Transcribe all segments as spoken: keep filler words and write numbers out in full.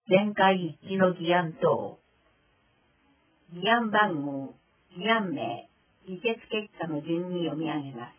全会一致の議案等。議案番号、議案名、議決結果の順に読み上げます。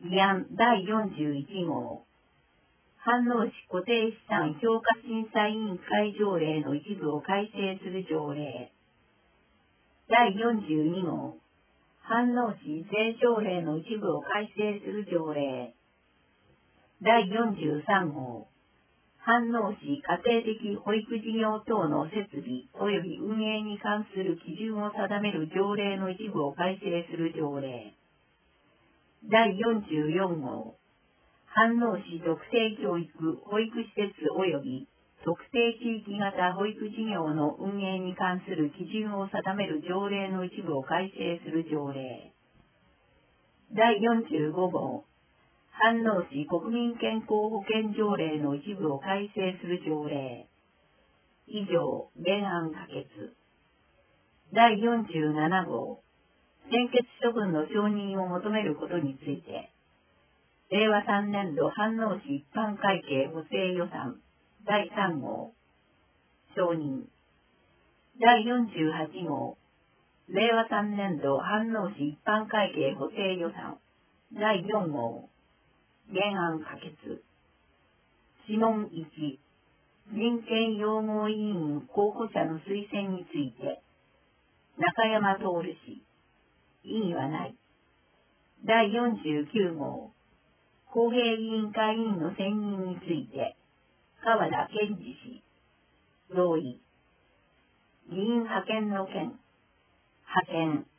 議案だいよんじゅういち号。飯能市固定資産評価審査委員会条例の一部を改正する条例。だいよんじゅうに号。飯能市税条例の一部を改正する条例。だいよんじゅうさん号。飯能市家庭的保育事業等の設備及び運営に関する基準を定める条例の一部を改正する条例。だいよんじゅうよん号。飯能市特定教育保育施設及び特定地域型保育事業の運営に関する基準を定める条例の一部を改正する条例。だいよんじゅうご号。飯能市国民健康保険条例の一部を改正する条例。以上、原案可決。だいよんじゅうなな号。専決処分の承認を求めることについて、れいわさんねん度飯能市一般会計補正予算だいさん号。承認。だいよんじゅうはち号。れいわさんねん度飯能市一般会計補正予算だいよん号。原案可決。諮問いち。人権擁護委員候補者の推薦について、中山徹氏。異議はない。だいよんじゅうきゅう号。公平委員会委員の選任について、川田健二氏。同意。議員派遣の件。派遣。